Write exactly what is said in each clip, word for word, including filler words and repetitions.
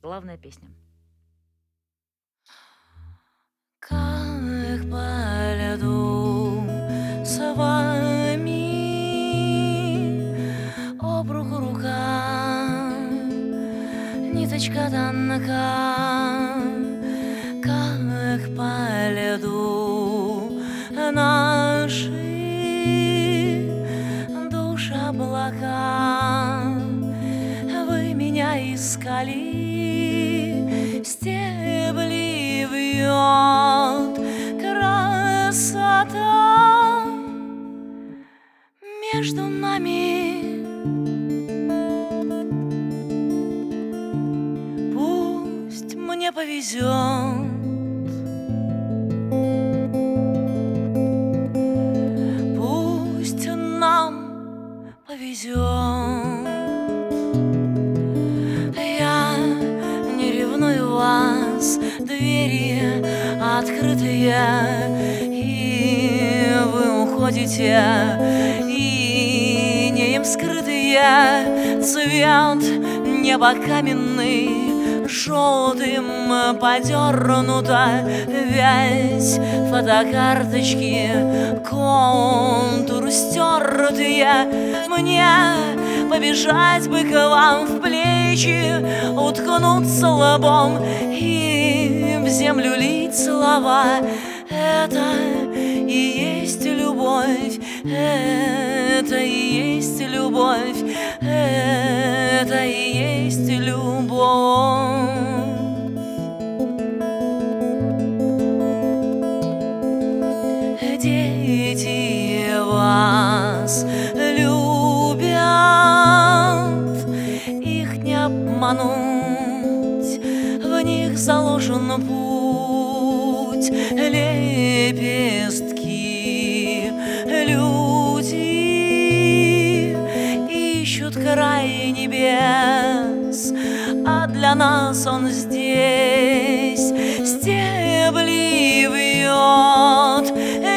Главная песня. Как по льду с вами об руку рука, ниточка тонка, как по льду наши души облака. Вы меня искали, стебли вьет красота между нами. Пусть мне повезет, пусть нам повезет. Я не ревную вас, двери открытые, и вы уходите, и не им скрытые. Цвет неба каменный, желтым подернута вязь фотокарточки, контур стертые. Мне побежать бы к вам в плечи, уткнуться лбом и в землю лить слова. Это и есть любовь, это и есть любовь, это и есть любовь. Дети вас любят, их не обмануть, в них заложен путь. Лепестки люди ищут край небес, а для нас он здесь. Стебли вьет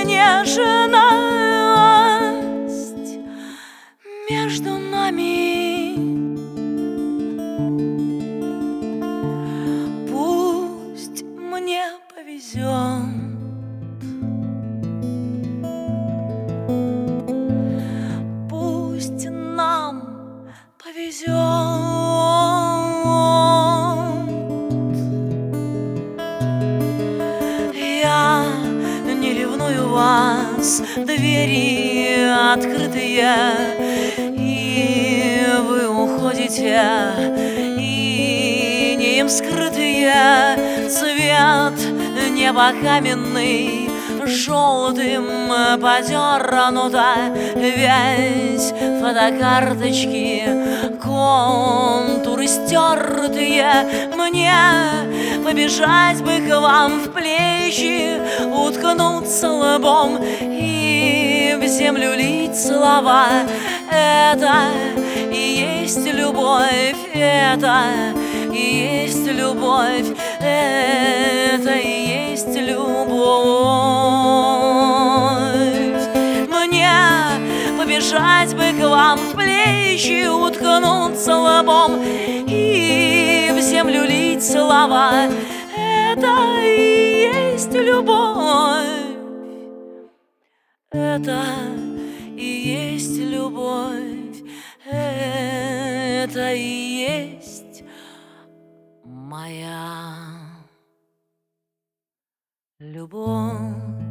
нежность между нами. Пусть мне повезет, пусть нам повезет. Я не ревную вас, двери открытые, и вы уходите, и не им скрытые. Цвет неба каменный, желтым подернута вязь фотокарточки, контуры стертые. Мне побежать бы к вам в плечи, уткнуться лбом и в землю лить слова. Это и есть любовь, это и есть любовь, это и есть любовь. Мне побежать бы к вам в плечи, уткнуться лбом и в землю лить слова. Это и есть любовь, это и есть любовь, это и есть моя любовь.